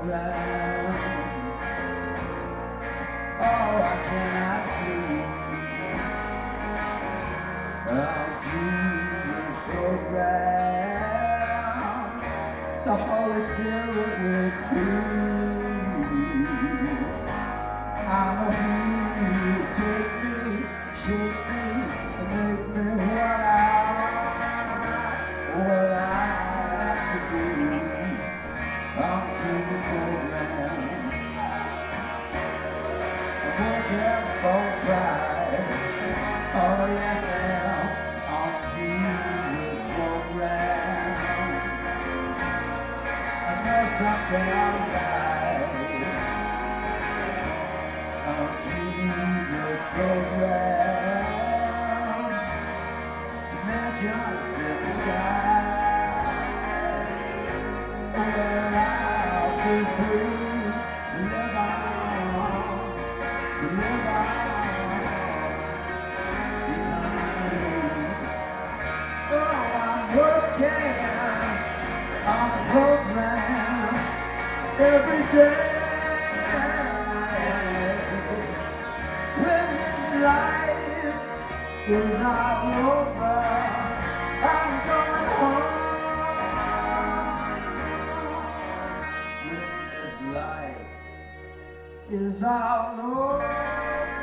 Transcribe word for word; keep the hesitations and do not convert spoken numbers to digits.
program. Oh, I cannot see how Jesus program. The Holy Spirit will breathe. I know He will take me, shape me, and make me what I, what I have to be. I'm Jesus program. I'm working for Christ. Oh yes I am. I'm Jesus program. I know something alright. I'm Jesus program. Dimensions in the sky. Where I'll be free to live on, to live on eternity. Oh, I'm working on a program every day. When this life is all over, I'm going home. When this life is all over,